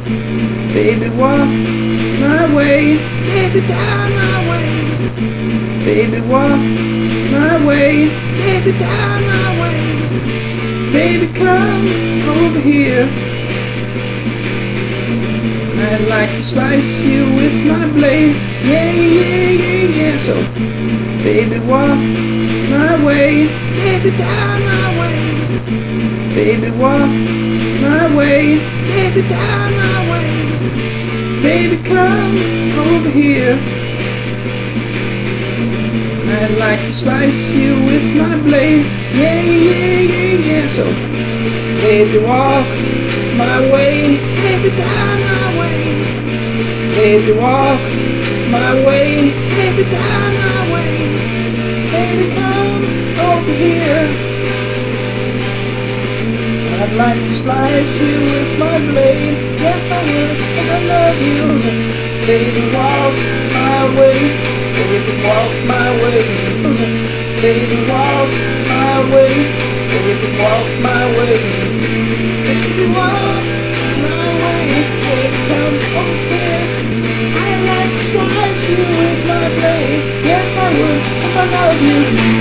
Baby, walk my way. Baby, down my way. Baby, walk my way. Baby, down my way. Baby, come over here. I'd like to slice you with my blade. Yeah, yeah, yeah, yeah. So, baby, walk my way. Baby, down my way. Baby, walk my way. Baby, down my way. Baby, come over here. I'd like to slice you with my blade. Yeah, yeah, yeah, yeah. So, baby, walk my way. Baby, down my way. Baby, walk my way. Baby, down my way. Baby, come over here. I'd like to slice you with my blade. Yes, I would, and I love you. Baby, walk my way. Baby, walk my way. Baby, walk my way. Baby, walk my way. Baby, walk my way. Baby, come over here. I'd like to slice you with my blade. Yes, I would, if I love you.